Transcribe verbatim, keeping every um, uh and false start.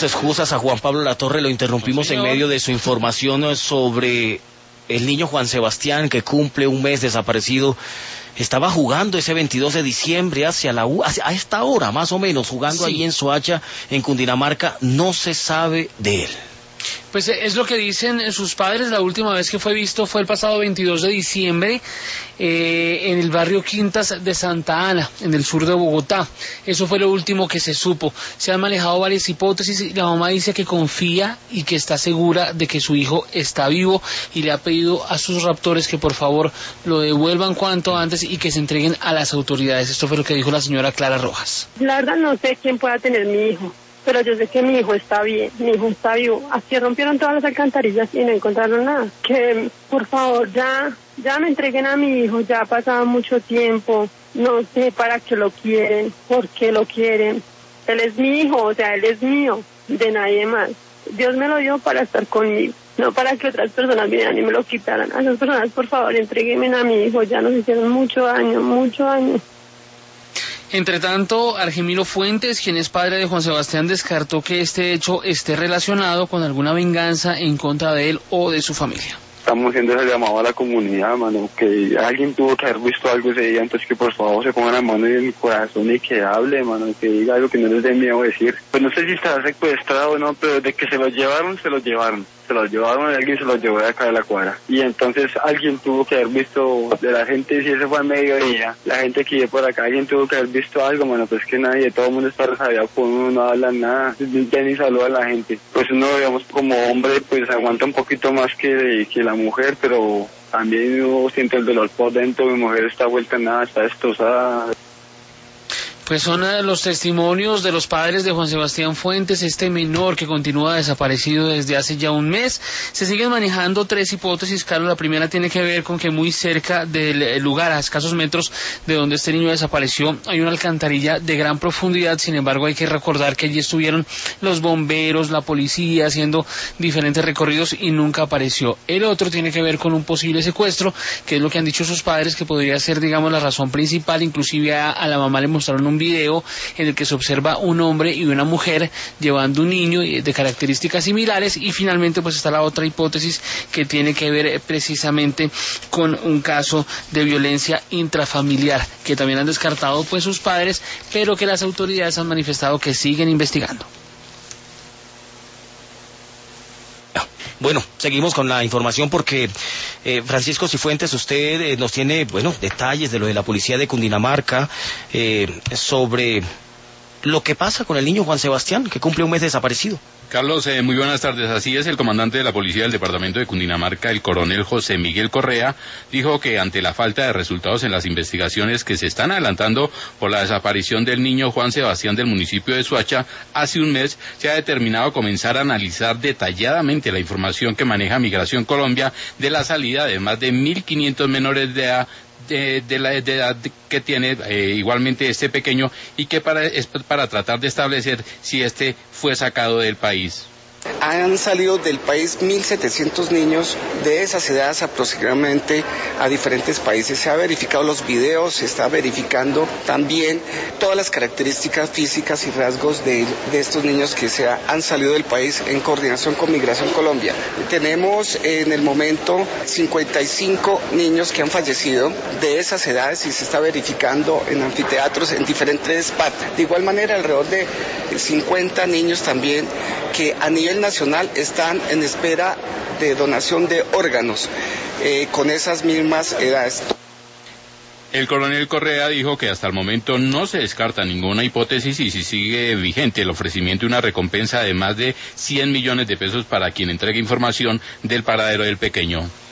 excusas a Juan Pablo Latorre, lo interrumpimos en medio de su información sobre el niño Juan Sebastián, que cumple un mes desaparecido. Estaba jugando ese veintidós de diciembre hacia la U, hacia, a esta hora más o menos, jugando sí. Ahí en Soacha, en Cundinamarca. No se sabe de él. Pues es lo que dicen sus padres. La última vez que fue visto fue el pasado veintidós de diciembre eh, en el barrio Quintas de Santa Ana, en el sur de Bogotá. Eso fue lo último que se supo. Se han manejado varias hipótesis y la mamá dice que confía y que está segura de que su hijo está vivo y le ha pedido a sus raptores que por favor lo devuelvan cuanto antes y que se entreguen a las autoridades. Esto fue lo que dijo la señora Clara Rojas. La verdad no sé quién pueda tener mi hijo, pero yo sé que mi hijo está bien, mi hijo está vivo. Aquí rompieron todas las alcantarillas y no encontraron nada. Que por favor ya, ya me entreguen a mi hijo, ya ha pasado mucho tiempo, no sé para qué lo quieren, por qué lo quieren. Él es mi hijo, o sea, él es mío, de nadie más. Dios me lo dio para estar conmigo, no para que otras personas vinieran y me lo quitaran. A esas personas, por favor, entréguenme a mi hijo, ya nos hicieron mucho daño, mucho daño. Entre tanto, Argemiro Fuentes, quien es padre de Juan Sebastián, descartó que este hecho esté relacionado con alguna venganza en contra de él o de su familia. Estamos haciendo ese llamado a la comunidad, mano, que alguien tuvo que haber visto algo ese día, entonces que por favor se pongan la mano en el corazón y que hable, mano, que diga algo que no les dé miedo decir. Pues no sé si estará secuestrado o no, pero de que se lo llevaron, se lo llevaron. Se los llevaron y alguien se los llevó de acá de la cuadra. Y entonces alguien tuvo que haber visto de la gente, si eso fue a mediodía, la gente que iba por acá, alguien tuvo que haber visto algo, bueno, pues que nadie, todo el mundo está resabiado con uno, no habla nada, ni saluda a la gente. Pues uno, digamos, como hombre, pues aguanta un poquito más que, que la mujer, pero también uno siente el dolor por dentro, mi mujer está vuelta en nada, está destrozada. Pues son los testimonios de los padres de Juan Sebastián Fuentes, este menor que continúa desaparecido desde hace ya un mes. Se siguen manejando tres hipótesis, Carlos. La primera tiene que ver con que muy cerca del lugar, a escasos metros de donde este niño desapareció, hay una alcantarilla de gran profundidad. Sin embargo, hay que recordar que allí estuvieron los bomberos, la policía, haciendo diferentes recorridos y nunca apareció. El otro tiene que ver con un posible secuestro, que es lo que han dicho sus padres, que podría ser, digamos, la razón principal. Inclusive a, a la mamá le mostraron un un video en el que se observa un hombre y una mujer llevando un niño de características similares. Y finalmente pues está la otra hipótesis, que tiene que ver precisamente con un caso de violencia intrafamiliar, que también han descartado pues sus padres, pero que las autoridades han manifestado que siguen investigando. Bueno, seguimos con la información porque eh, Francisco Cifuentes, usted eh, nos tiene, bueno, detalles de lo de la policía de Cundinamarca, eh, sobre lo que pasa con el niño Juan Sebastián, que cumple un mes desaparecido. Carlos, eh, muy buenas tardes. Así es, el comandante de la policía del departamento de Cundinamarca, el coronel José Miguel Correa, dijo que ante la falta de resultados en las investigaciones que se están adelantando por la desaparición del niño Juan Sebastián del municipio de Soacha hace un mes, se ha determinado comenzar a analizar detalladamente la información que maneja Migración Colombia de la salida de más de mil quinientos menores de edad De, de la de edad que tiene eh, igualmente este pequeño, y que para, es para tratar de establecer si este fue sacado del país. Han salido del país mil setecientos niños de esas edades aproximadamente a diferentes países. Se ha verificado los videos, se está verificando también todas las características físicas y rasgos de, de estos niños que se ha, han salido del país en coordinación con Migración Colombia. Tenemos en el momento cincuenta y cinco niños que han fallecido de esas edades y se está verificando en anfiteatros en diferentes partes. De igual manera, alrededor de cincuenta niños también que a nivel nacional están en espera de donación de órganos eh, con esas mismas edades. El coronel Correa dijo que hasta el momento no se descarta ninguna hipótesis y si sigue vigente el ofrecimiento de una recompensa de más de cien millones de pesos para quien entregue información del paradero del pequeño.